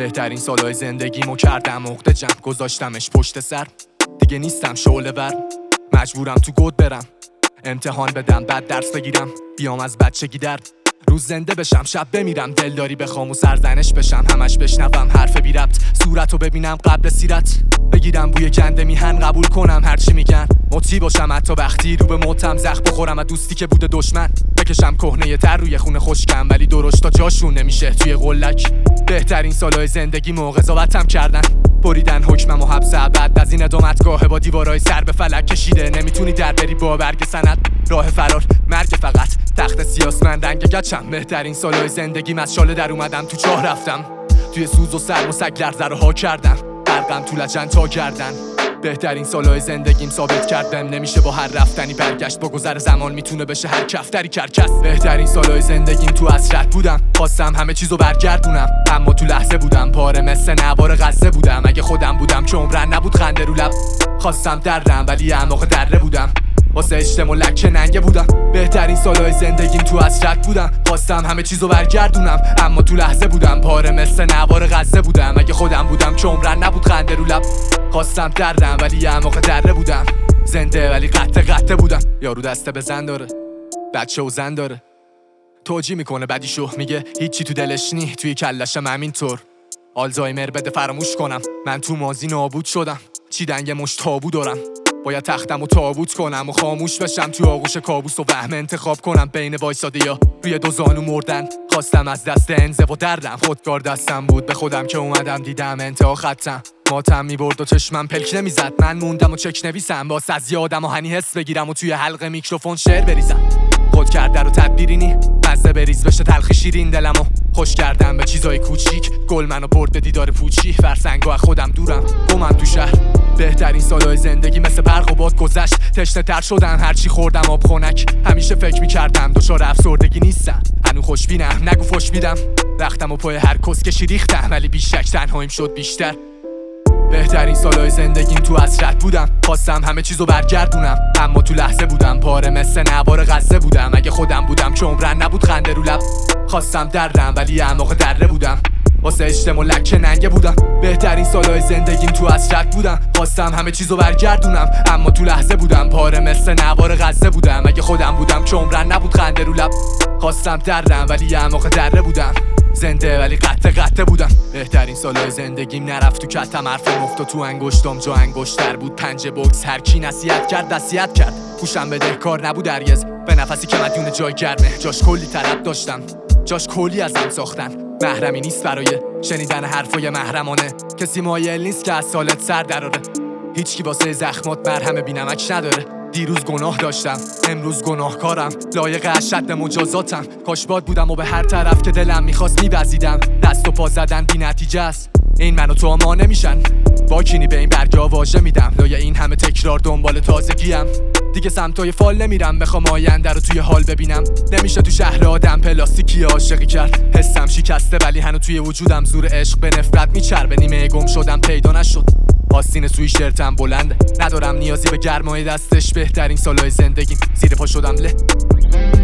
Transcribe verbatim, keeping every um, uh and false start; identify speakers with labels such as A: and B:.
A: بهترین سالهای زندگیمو کردم عقده جمع، گذاشتمش پشت سر. دیگه نیستم شعله ور، مجبورم تو گود برم، امتحان بدم بعد درس بگیرم، بیام از بچگی درد. روز زنده بشم شب بمیرم، دلداری بخوام و سرزنش بشم، همش بشنوم حرف بی ربط، صورتو ببینم قبل سیرت، بگیرم بوی گنده میهن، قبول کنم هرچی میگن، مطیع باشم حتی وقتی رو به موتم زخم بخورم، از دوستی که بوده دشمن بکشم کهنه تر روی خونه خشکم، ولی درشتا جاشون نمیشه توی قلک. بهترین سالهای زندگیمو قضاوتم کردن، بریدن حکمم و حبس ابد، از این ادامتگاه با دیوارای سر به فلک کشیده، نمیتونی در بری با برگ سند، راه فرار مرگ فقط، تخت سیاسمند رنگ گچم. بهترین سالهای زندگیم از شاله در اومدم، تو چاه رفتم، توی سوز و سرم و سگ لرزه رو ها کردم، غرقم تو لجن تا کردن. بهترین سالهای زندگیم ثابت کردم نمیشه با هر رفتنی برگشت، با گذر زمان میتونه بشه هر کفتری کرکس. بهترین سالهای زندگیم تو اسرت بودم، خواستم همه چیزو برگردونم، اما تو لحظه بودم پاره مثل نوار غزه بودم، اگه خودم بودم که عمرن نبود خنده رو لب، خواستم دردم ولی اعماق دره بودم، واسه اشتم و لکه ننگه بودم. بهترین سالهای زندگیم تو اسرت بودم، خواستم همه چیزو برگردونم، اما تو لحظه بودم پاره مثل نوار غزه بودم، اگه خودم بودم که عمرن نبود خنده رو لب، خواستم دردم ولی اعماق دره بودم، زنده ولی قطع قطع بودم. یارو دسته به زن داره، بچه و زن داره، توجی میکنه بدیشو، میگه هیچی تو دلش نی، توی کلشم همینطور، آلزایمر بده فراموش کنم، من تو مازی نابود شدم، چی دنگ مش تابو دارم، باید تختم و تابوت کنم و خاموش بشم تو آغوش کابوس و وهم انتخاب کنم بین وایساده یا روی دو زانو مردن. خواستم از دست انزه و دردم، خودکار دستم بود به خودم که اومدم دیدم انتها خطم، ماتم میبرد و چشمم پلک نمیزد، من موندم و چک نویسم، باس از یادم و هنی حس بگیرم و توی حلقه میکروفون شعر بریزم، خود کرده رو تدبیری نی، مزه بریز بشه تلخی شیرین، دلمو خوش کردم به چیزای کوچیک، گل منو برد به دیدار پوچی، فرسنگو از خودم دورم گمم تو شهر. بهترین سالهای زندگی مثل برق و باد گذشت، تشنه تر شدم هرچی خوردم آب خنک، همیشه فکر میکردم دچار افسردگی نیستم، هنو خوشبینم نگو فش میدم، رختم و پای هر کسکشی ریختم، ولی بیشک تنهاییم شد بیشتر. بهترین سالهای زندگیم تو اسرت بودم، خواستم همه چیزو برگردونم، اما تو لحظه بودم پاره مثل نوار غزه بودم، اگه خودم بودم که عمرن نبود خنده رو لب، خواستم دردم ولی اعماق دره بودم، واسه اشتم و لکه ننگه بودم. بهترین سالهای زندگیم تو اسرت بودم، خواستم همه چیزو برگردونم، اما تو لحظه بودم پاره مثل نوار غزه بودم، اگه خودم بودم که عمرن نبود خنده رو لب، خواستم دردم ولی اعماق دره بودم، زنده ولی قطع قطع بودم. بهترین سالهای زندگیم نرفت تو کتم، حرفم افتاد تو انگشتم جا انگشتر بود، پنجه بوکس هر کی نصیحت کرد نصیحت کرد، گوشم بده کار نبود هرگز، به نفسی که مدیون جای گرمه، جاش کلی طلب داشتم، جاش کلی ازم ساختن، محرمی نیست برای شنیدن حرفای محرمانه، کسی مایل نیست که از سالت سر دراره، هیچکی واسه زخمات مرهم بی‌نمک نداره، دیروز گناه داشتم امروز گناهکارم، لایق اشد مجازاتم، کاش باد بودم و به هر طرف که دلم میخواست میوزیدم، دست و پا زدن بی نتیجه است، این من و تو ما نمیشن، با کینی به این برگا واژه میدم، لای این همه تکرار دنبال تازگیم، دیگه سمتای فال نمیرم، بخوام آینده رو توی حال ببینم، نمیشه تو شهر آدم پلاستیکی عاشقی کرد، حسم شکسته ولی هنو توی وجودم زور عشق به نفرت میچربه، نیمه گم شدم پیدا نشد، آستین سوی شرطم بلنده، ندارم نیازی به گرمای دستش، بهترین سالهای زندگیم زیر پا شدم له.